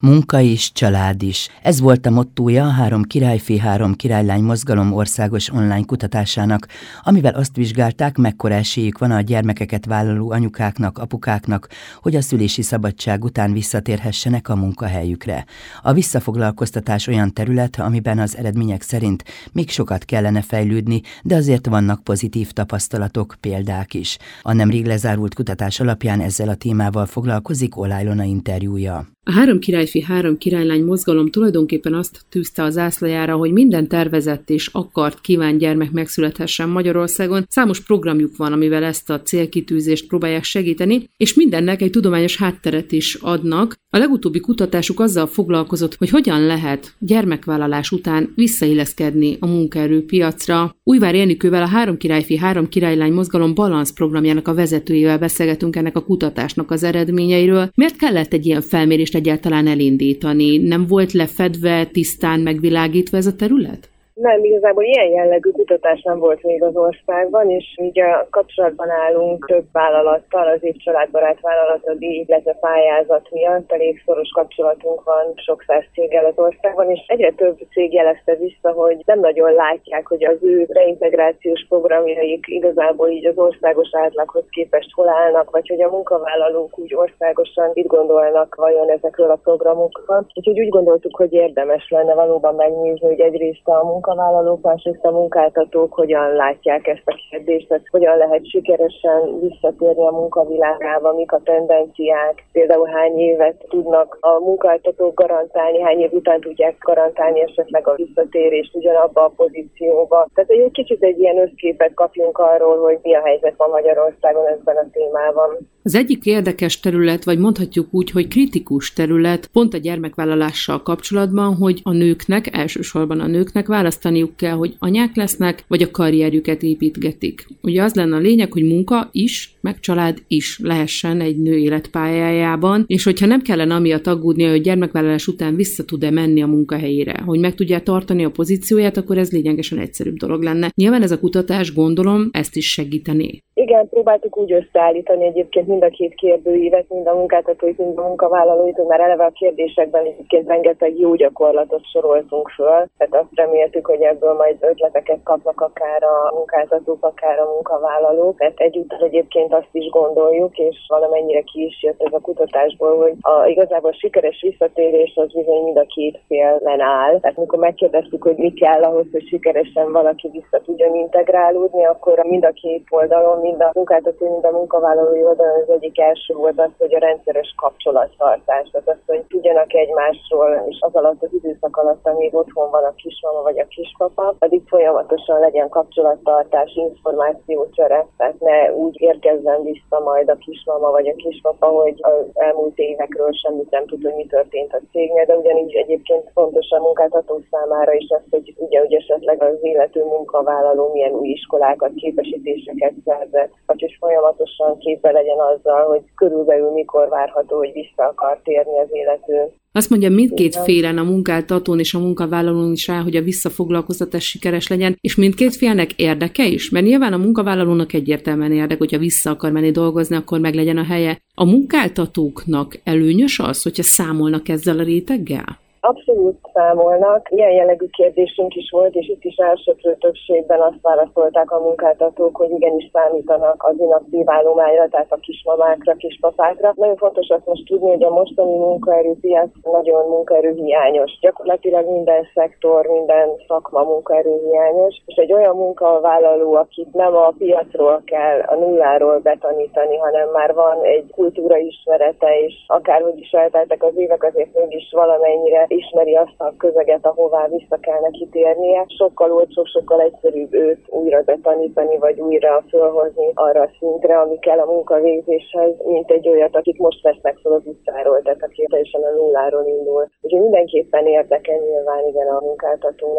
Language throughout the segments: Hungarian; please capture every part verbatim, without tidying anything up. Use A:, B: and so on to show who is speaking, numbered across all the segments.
A: Munka is, család is. Ez volt a mottója a Három királyfi, három királylány mozgalom országos online kutatásának, amivel azt vizsgálták, mekkora esélyük van a gyermekeket vállaló anyukáknak, apukáknak, hogy a szülési szabadság után visszatérhessenek a munkahelyükre. A visszafoglalkoztatás olyan terület, amiben az eredmények szerint még sokat kellene fejlődni, de azért vannak pozitív tapasztalatok, példák is. A nemrég lezárult kutatás alapján ezzel a témával foglalkozik Oláh Ilona interjúja.
B: A Három királyfi, három királylány mozgalom tulajdonképpen azt tűzte a zászlajára, hogy minden tervezett és akart, kívánt gyermek megszülethessen Magyarországon. Számos programjuk van, amivel ezt a célkitűzést próbálják segíteni, és mindennek egy tudományos hátteret is adnak. A legutóbbi kutatásuk azzal foglalkozott, hogy hogyan lehet gyermekvállalás után visszailleszkedni a munkaerőpiacra. Újvári Enikővel, a Három királyfi, három királylány mozgalom balansz programjának a vezetőjével beszélgetünk ennek a kutatásnak az eredményeiről. Miért kellett egy ilyen felmérést egyáltalán elindítani? Nem volt lefedve, tisztán megvilágítva ez a terület?
C: Nem, igazából ilyen jellegű kutatás nem volt még az országban, és így a kapcsolatban állunk több vállalattal, az Év családbarát vállalata díj, illetve pályázat miatt elég szoros kapcsolatunk van sok száz céggel az országban, és egyre több cég jelezte vissza, hogy nem nagyon látják, hogy az ő reintegrációs programjaik igazából így az országos átlaghoz képest hol állnak, vagy hogy a munkavállalók úgy országosan mit gondolnak vajon ezekről a programokról. Úgyhogy úgy gondoltuk, hogy érdemes lenne valóban megnézni, hogy egyrészt a munkavállalók, másrészt a munkáltatók hogyan látják ezt a kérdést, tehát hogyan lehet sikeresen visszatérni a munkavilágába, mik a tendenciák, például hány évet tudnak a munkáltatók garantálni, hány év után tudják garantálni esetleg a visszatérést ugyanabba a pozícióba. Tehát egy kicsit egy ilyen összképet kapjunk arról, hogy mi a helyzet van Magyarországon ebben a témában.
B: Az egyik érdekes terület, vagy mondhatjuk úgy, hogy kritikus terület pont a gyermekvállalással kapcsolatban, hogy a nőknek, elsősorban a nőknek választaniuk kell, hogy anyák lesznek, vagy a karrierjüket építgetik. Ugye az lenne a lényeg, hogy munka is, meg család is lehessen egy nő életpályájában, és hogyha nem kellene amiatt aggódnia, hogy gyermekvállalás után vissza tud-e menni a munkahelyére, hogy meg tudja tartani a pozícióját, akkor ez lényegesen egyszerűbb dolog lenne. Nyilván ez a kutatás, gondolom, ezt is segítené.
C: Igen, próbáltuk úgy összeállítani egyébként mind a két kérdőívet, mind a munkáltatóit, mind a munkavállalóit, hogy már eleve a kérdésekben egyébként rengeteg jó gyakorlatot soroltunk föl. Tehát azt reméltük, hogy ebből majd ötleteket kapnak akár a munkáltatók, akár a munkavállalók. Tehát egyúttal egyébként azt is gondoljuk, és valamennyire ki is jött ez a kutatásból, hogy a igazából sikeres visszatérés az bizony mind a két félen áll. Tehát amikor megkérdeztük, hogy mi kell ahhoz, hogy sikeresen valaki vissza tudjon integrálódni, akkor mind a két oldalon, mind a munkáltató, mind a munkavállalói oldalon az egyik első volt az, hogy a rendszeres kapcsolattartás, tehát az, hogy tudjanak egymásról, és az alatt az időszak alatt, amíg otthon van a kismama vagy a kispapa, addig folyamatosan legyen kapcsolattartás, információcsere, tehát ne úgy érkezzen vissza majd a kismama vagy a kispapa, hogy az elmúlt évekről semmit nem tud, hogy mi történt a cégnél, de ugyanígy egyébként fontos a munkáltató számára is az, hogy ugye, hogy esetleg az illető munkavállaló milyen új iskolákat, képesítéseket szerzett, vagy hogy folyamatosan képbe legyen azzal, hogy körülbelül mikor várható, hogy vissza akar térni az illető.
B: Azt mondja, mindkét félen, a munkáltatón és a munkavállalón is rá, hogy a visszafoglalkoztatás sikeres legyen, és mindkét félnek érdeke is, mert nyilván a munkavállalónak egyértelműen érdek, hogyha vissza akar menni dolgozni, akkor meg legyen a helye. A munkáltatóknak előnyös az, hogyha számolnak ezzel a réteggel?
C: Abszolút számolnak. Ilyen jellegű kérdésünk is volt, és itt is elsőprő többségben azt válaszolták a munkáltatók, hogy igenis számítanak az inaktív állományra, tehát a kismamákra, kispapákra. Nagyon fontos azt most tudni, hogy a mostani munkaerőpiac nagyon munkaerőhiányos. Gyakorlatilag minden szektor, minden szakma munkaerőhiányos, és egy olyan munkavállaló, akit nem a piacról kell a nulláról betanítani, hanem már van egy kultúraismerete, és akárhogy is elteltek az évek, azért mégis valamennyire ismeri azt a közeget, ahová vissza kell neki térnie. Sokkal olcsóbb, sokkal egyszerűbb őt újra betanítani, vagy újra fölhozni arra a szintre, ami kell a munkavégzéshez, mint egy olyat, akit most vesznek fel az utcáról, tehát aki teljesen a nulláról indul. Úgyhogy mindenképpen érdeke nyilván igen a munkáltatónak.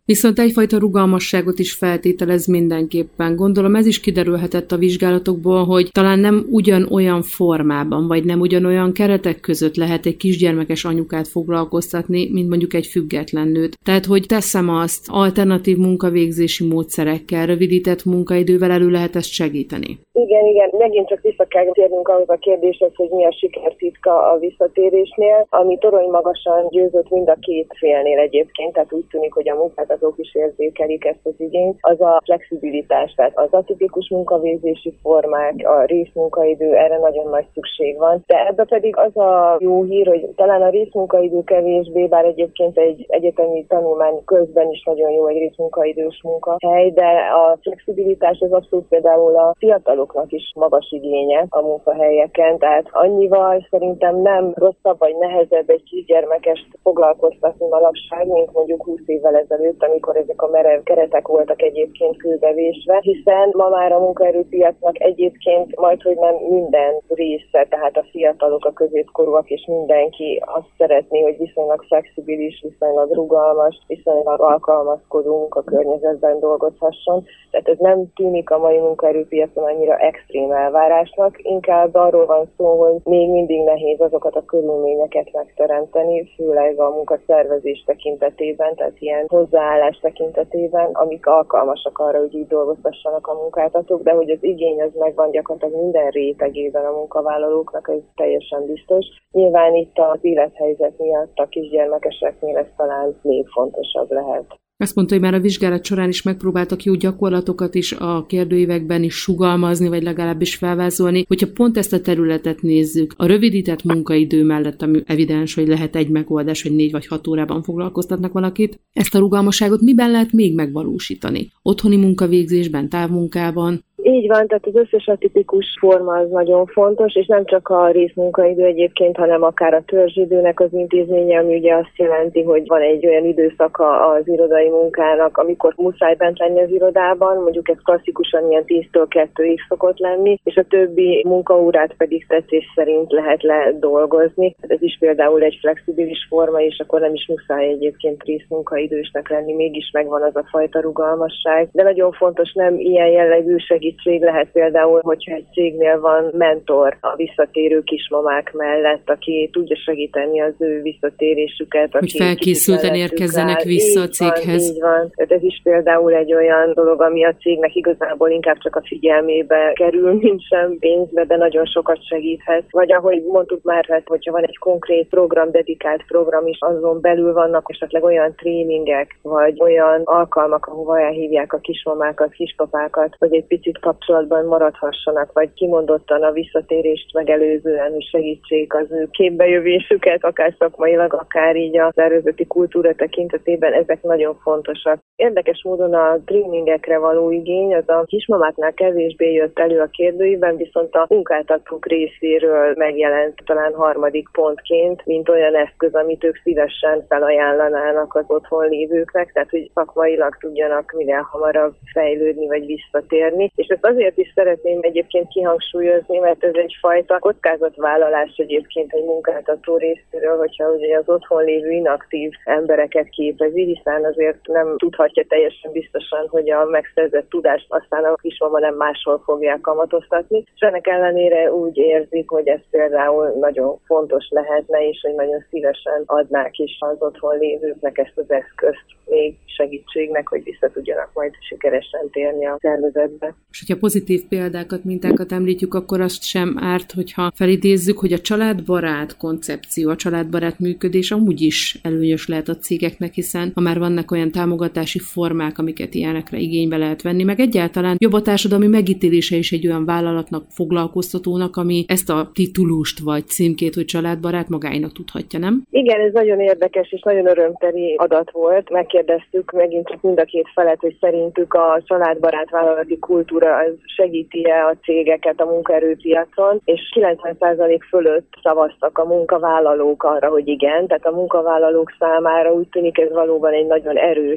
B: Viszont egyfajta rugalmasságot is feltételez mindenképpen. Gondolom ez is kiderülhetett a vizsgálatokból, hogy talán nem ugyanolyan formában, vagy nem ugyanolyan keretek között lehet egy kisgyermekes anyukát foglalkoztatni, mint mondjuk egy független nőt. Tehát, hogy teszem azt, alternatív munkavégzési módszerekkel, rövidített munkaidővel elő lehet ezt segíteni.
C: Igen, igen, megint csak vissza kell térnünk ahhoz a kérdéshez, hogy mi a sikertitka a visszatérésnél, ami torony magasan győzött mind a két félnél egyébként, tehát úgy tűnik, hogy a munkáltatók is érzékelik ezt az igényt, az a flexibilitás, tehát az atipikus munkavégzési formák, a részmunkaidő, erre nagyon nagy szükség van, de ebbe pedig az a jó hír, hogy talán a részmunkaidő kevésbé, bár egyébként egy egyetemi tanulmány közben is nagyon jó egy részmunkaidős munkahely, de a flexibilitás az abszolút például a fiataloknak is magas igénye a munkahelyeken, tehát annyival szerintem nem rosszabb vagy nehezebb egy kisgyermekest foglalkoztatni manapság, mint mondjuk húsz évvel ezelőtt, amikor ezek a merev keretek voltak egyébként kőbevésve, hiszen ma már a munkaerőpiacnak egyébként majdhogy nem minden része, tehát a fiatalok, a középkorúak és mindenki azt szeretné, hogy viszonylag flexibilis, viszonylag rugalmas, viszonylag alkalmazkodunk a környezetben dolgozhasson. Tehát ez nem tűnik a mai munkaerőpiacon annyira extrém elvárásnak, inkább arról van szó, hogy még mindig nehéz azokat a körülményeket megteremteni, főleg a munkaszervezés tekintetében, tehát ilyen hozzáállás tekintetében, amik alkalmasak arra, hogy így dolgoztassanak a munkáltatók, de hogy az igény az megvan gyakorlatilag minden rétegében a munkavállalóknak, ez teljesen biztos. Nyilván itt az élethelyzet miatt a kisgyermekeseknél ez talán még fontosabb lehet.
B: Azt mondta, hogy már a vizsgálat során is megpróbáltak jó gyakorlatokat is a kérdőívekben is sugalmazni, vagy legalábbis felvázolni. Hogyha pont ezt a területet nézzük, a rövidített munkaidő mellett, ami evidens, hogy lehet egy megoldás, hogy négy vagy hat órában foglalkoztatnak valakit, ezt a rugalmasságot miben lehet még megvalósítani? Otthoni munkavégzésben, távmunkában?
C: Így van, tehát az összes atipikus forma az nagyon fontos, és nem csak a részmunkaidő egyébként, hanem akár a törzsidőnek az intézménye, ami ugye azt jelenti, hogy van egy olyan időszaka az irodai munkának, amikor muszáj bent lenni az irodában, mondjuk ez klasszikusan ilyen tíztől kettőig szokott lenni, és a többi munkaórát pedig tetszés szerint lehet ledolgozni. Ez is például egy flexibilis forma, és akkor nem is muszáj egyébként részmunkaidősnek lenni, mégis megvan az a fajta rugalmasság. De nagyon fontos, nem ilyen jellegű segítség lehet például, hogyha egy cégnél van mentor a visszatérő kismamák mellett, aki tudja segíteni az ő visszatérésüket.
B: Hogy felkészülten érkezzenek vissza a céghez.
C: Így van, így van. Ez is például egy olyan dolog, ami a cégnek igazából inkább csak a figyelmébe kerül, mint sem pénzbe, de nagyon sokat segíthet. Vagy ahogy mondtuk már, hát, hogyha van egy konkrét program, dedikált program is, azon belül vannak esetleg olyan tréningek, vagy olyan alkalmak, ahova elhívják a kismamákat, kispapákat, hogy egy picit kapcsolatban maradhassanak, vagy kimondottan a visszatérést megelőzően, hogy segítsék az ő képbejövésüket, akár szakmailag, akár így a szervezeti kultúra tekintetében, ezek nagyon fontosak. Érdekes módon a tréningekre való igény, az a kismamáknál kevésbé jött elő a kérdőiben, viszont a munkáltatók részéről megjelent talán harmadik pontként, mint olyan eszköz, amit ők szívesen felajánlanának az otthon lévőknek, tehát hogy szakmailag tudjanak minél hamarabb fejlődni vagy visszatérni. És ezt azért is szeretném egyébként kihangsúlyozni, mert ez egyfajta kockázatvállalás egyébként egy munkáltató részéről, hogyha ugye az otthon lévő inaktív embereket képezi, hiszen azért nem tudhatja teljesen biztosan, hogy a megszerzett tudást aztán a kismama nem máshol fogják kamatoztatni, és ennek ellenére úgy érzik, hogy ez például nagyon fontos lehetne, és hogy nagyon szívesen adnák is az otthon lévőknek ezt az eszközt még segítségnek, hogy vissza tudjanak majd sikeresen térni a szervezetbe.
B: És hogyha pozitív példákat, mintákat említjük, akkor azt sem árt, hogyha felidézzük, hogy a családbarát koncepció, a családbarát működés amúgy is előnyös lehet a cégeknek, hiszen ha már vannak olyan támogatási formák, amiket ilyenekre igénybe lehet venni, meg egyáltalán jobb a társadalmi megítélése is egy olyan vállalatnak, foglalkoztatónak, ami ezt a titulust vagy címkét, hogy családbarát magáinak tudhatja, nem?
C: Igen, ez nagyon érdekes és nagyon örömteli adat volt. Megkérdeztük megint csak mind a két felet, hogy szerintük a családbarát vállalati kultúra az segíti-e a cégeket a munkaerőpiacon, és kilencven százalék fölött szavaztak a munkavállalók arra, hogy igen, tehát a munkavállalók számára úgy tűnik ez valóban egy nagyon erős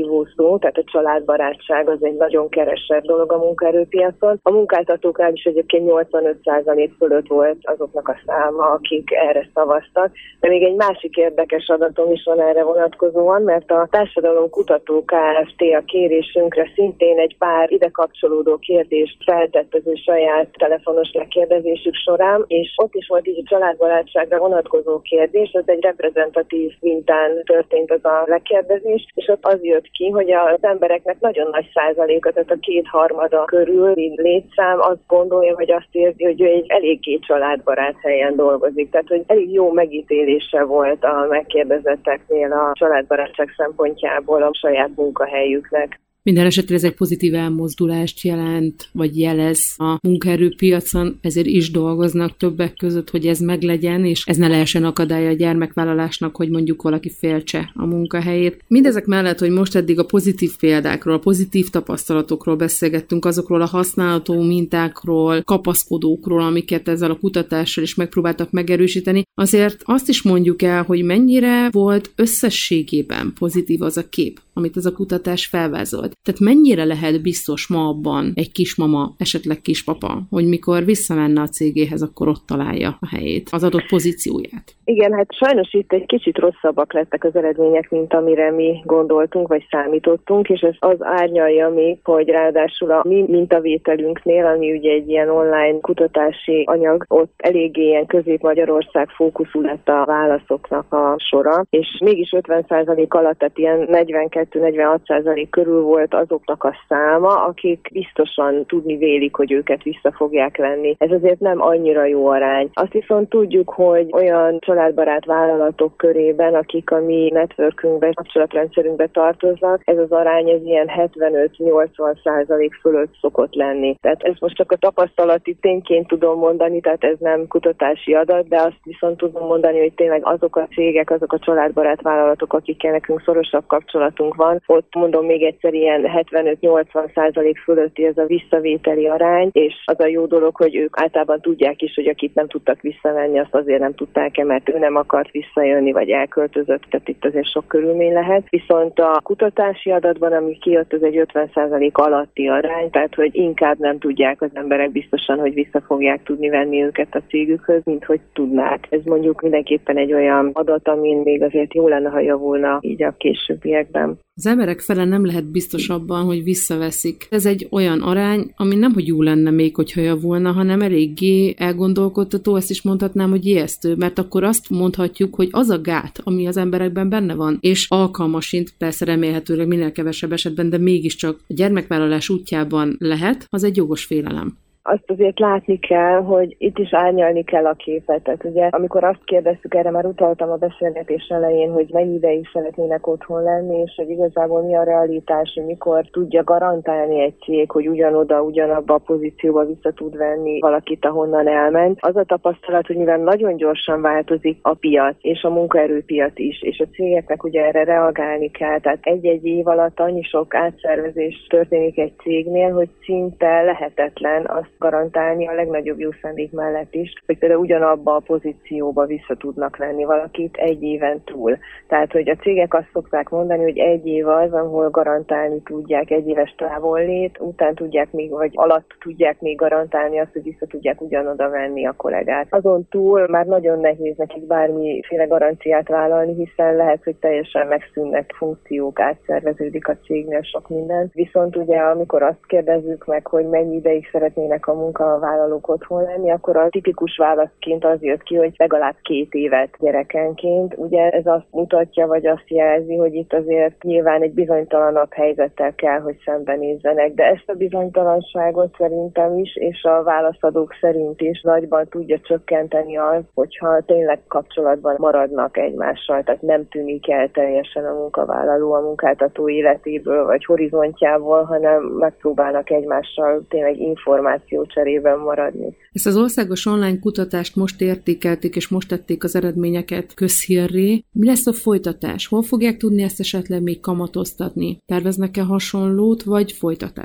C: vívó szó, tehát a családbarátság az egy nagyon keresett dolog a munkaerőpiacon. A munkáltatóknál is egyébként nyolcvanöt százalék fölött volt azoknak a száma, akik erre szavaztak. De még egy másik érdekes adatom is van erre vonatkozóan, mert a Társadalomkutató Kft. A kérésünkre szintén egy pár ide kapcsolódó kérdést feltett az ő saját telefonos lekérdezésük során, és ott is volt így a családbarátságra vonatkozó kérdés, ez egy reprezentatív mintán történt az a lekérdezés, és ott az jött ki, hogy az embereknek nagyon nagy százaléka, tehát a kétharmada körül létszám azt gondolja, vagy azt érzi, hogy ő egy eléggé családbarát helyen dolgozik. Tehát, hogy elég jó megítélése volt a megkérdezetteknél a családbarátság szempontjából a saját munkahelyüknek.
B: Minden esetre ez egy pozitív elmozdulást jelent, vagy jelez a munkaerőpiacon, ezért is dolgoznak többek között, hogy ez meglegyen, és ez ne lehessen akadálya a gyermekvállalásnak, hogy mondjuk valaki féltse a munkahelyét. Mindezek mellett, hogy most eddig a pozitív példákról, a pozitív tapasztalatokról beszélgettünk, azokról a használható mintákról, kapaszkodókról, amiket ezzel a kutatással is megpróbáltak megerősíteni, azért azt is mondjuk el, hogy mennyire volt összességében pozitív az a kép, amit ez a kutatás felvázolt. Tehát mennyire lehet biztos ma abban egy kismama, esetleg kispapa, hogy mikor visszamenne a cégéhez, akkor ott találja a helyét, az adott pozícióját?
C: Igen, hát sajnos itt egy kicsit rosszabbak lettek az eredmények, mint amire mi gondoltunk, vagy számítottunk, és ez az árnyalja még, hogy ráadásul a mi mintavételünknél, ami ugye egy ilyen online kutatási anyag, ott eléggé ilyen Közép-Magyarország fókuszú lett a válaszoknak a sora, és mégis ötven százalék alatt, tehát ilyen negyvenkettő-negyvenhat százalék körül volt azoknak a száma, akik biztosan tudni vélik, hogy őket vissza fogják venni. Ez azért nem annyira jó arány. Azt viszont tudjuk, hogy olyan családbarát vállalatok körében, akik a mi networkünkbe, kapcsolatrendszerünkbe tartoznak, ez az arány ez ilyen hetvenöt-nyolcvan százalék fölött szokott lenni. Tehát ezt most csak a tapasztalati tényként tudom mondani, tehát ez nem kutatási adat, de azt viszont tudom mondani, hogy tényleg azok a cégek, azok a családbarát vállalatok, akikkel nekünk szorosabb kapcsolatunk van, ott mondom még egyszer ilyen hetvenöt-nyolcvan százalék fölötti ez a visszavételi arány, és az a jó dolog, hogy ők általában tudják is, hogy akit nem tudtak visszavenni, azt azért nem tudták-e, mert ő nem akart visszajönni, vagy elköltözött, tehát itt azért sok körülmény lehet. Viszont a kutatási adatban, ami kijött, ez egy ötven százalék alatti arány, tehát hogy inkább nem tudják az emberek biztosan, hogy vissza fogják tudni venni őket a cégükhöz, mint hogy tudnák. Ez mondjuk mindenképpen egy olyan adat, amin még azért jó lenne, ha javulna így a későbbiekben.
B: Az emberek fele nem lehet biztos abban, hogy visszaveszik. Ez egy olyan arány, ami nem, hogy jó lenne még, hogyha javulna, hanem eléggé elgondolkodtató, ezt is mondhatnám, hogy ijesztő, mert akkor azt mondhatjuk, hogy az a gát, ami az emberekben benne van, és alkalmasint, persze remélhetőleg minél kevesebb esetben, de mégiscsak a gyermekvállalás útjában lehet, az egy jogos félelem.
C: Azt azért látni kell, hogy itt is árnyalni kell a képet. Tehát ugye, amikor azt kérdeztük, erre már utaltam a beszélgetés elején, hogy mennyi ideig szeretnének otthon lenni, és hogy igazából mi a realitás, hogy mikor tudja garantálni egy cég, hogy ugyanoda, ugyanabba a pozícióba vissza tud venni valakit, ahonnan elment. Az a tapasztalat, hogy mivel nagyon gyorsan változik a piac, és a munkaerőpiac is, és a cégeknek ugye erre reagálni kell. Tehát egy-egy év alatt annyi sok átszervezés történik egy cégnél, hogy szinte lehetetlen azt garantálni a legnagyobb jó szándék mellett is, hogy például ugyanabba a pozícióba vissza tudnak venni valakit egy éven túl. Tehát, hogy a cégek azt szokták mondani, hogy egy év az, ahol garantálni tudják egy éves távollét, után tudják még, vagy alatt tudják még garantálni azt, hogy vissza tudják ugyanoda venni a kollégát. Azon túl már nagyon nehéz nekik bármiféle garanciát vállalni, hiszen lehet, hogy teljesen megszűnnek funkciók, átszerveződik a cégnél sok minden. Viszont ugye, amikor azt kérdezzük meg, hogy mennyi ideig szeretnének a munkavállalók otthon lenni, akkor a tipikus válaszként az jött ki, hogy legalább két évet gyerekenként. Ugye ez azt mutatja, vagy azt jelzi, hogy itt azért nyilván egy bizonytalanabb helyzettel kell, hogy szembenézzenek, de ezt a bizonytalanságot szerintem is, és a válaszadók szerint is nagyban tudja csökkenteni az, hogyha tényleg kapcsolatban maradnak egymással, tehát nem tűnik el teljesen a munkavállaló a munkáltató életéből, vagy horizontjából, hanem megpróbálnak egymással tényleg információt cserében maradni.
B: Ezt az országos online kutatást most értékelték, és most tették az eredményeket közhírré. Mi lesz a folytatás? Hol fogják tudni ezt esetleg még kamatoztatni? Terveznek-e hasonlót, vagy folytatást?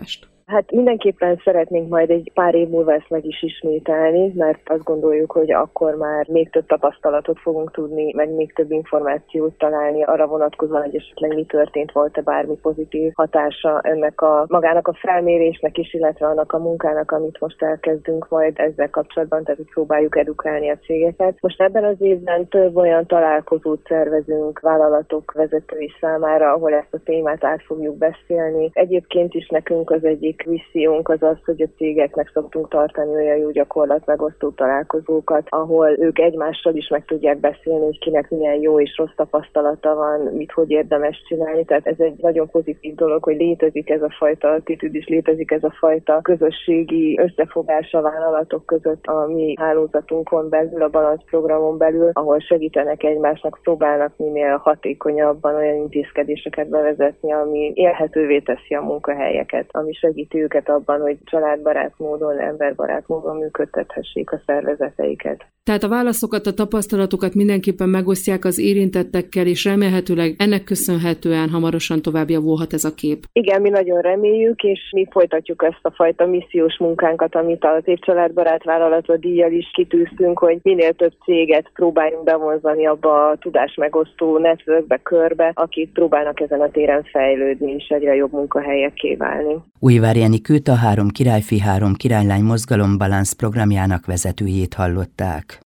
C: Hát mindenképpen szeretnénk majd egy pár év múlva ezt meg is ismételni, mert azt gondoljuk, hogy akkor már még több tapasztalatot fogunk tudni, meg még több információt találni arra vonatkozóan, hogy esetleg mi történt, volt-e bármi pozitív hatása ennek a magának a felmérésnek is, illetve annak a munkának, amit most elkezdünk majd ezzel kapcsolatban, tehát hogy próbáljuk edukálni a cégeket. Most ebben az évben több olyan találkozót szervezünk vállalatok vezetői számára, ahol ezt a témát át fogjuk beszélni. Egyébként is nekünk az egyik missziónk az az, hogy a cégeknek szoktunk tartani olyan jó gyakorlat megosztó találkozókat, ahol ők egymással is meg tudják beszélni, hogy kinek milyen jó és rossz tapasztalata van, mit hogy érdemes csinálni. Tehát ez egy nagyon pozitív dolog, hogy létezik ez a fajta attitűd, és létezik ez a fajta közösségi összefogás a vállalatok között a mi hálózatunkon belül, a Balansz programon belül, ahol segítenek egymásnak, próbálnak minél hatékonyabban olyan intézkedéseket bevezetni, ami élhetővé teszi a munkahelyeket, ami segíti őket abban, hogy családbarát módon, emberbarát módon működtethessék a szervezeteiket.
B: Tehát a válaszokat, a tapasztalatokat mindenképpen megosztják az érintettekkel, és remélhetőleg ennek köszönhetően hamarosan tovább javulhat ez a kép.
C: Igen, mi nagyon reméljük, és mi folytatjuk ezt a fajta missziós munkánkat, amit az Év Családbarát Vállalata díjjal is kitűztünk, hogy minél több céget próbáljunk bevonzani abba a tudásmegosztó networkbe, körbe, akik próbálnak ezen a téren fejlődni, és egyre jobb munkahelyekké válni.
A: Újvári Enikőt, a Három királyfi, három királylány mozgalom Balansz programjának vezetőjét hallották.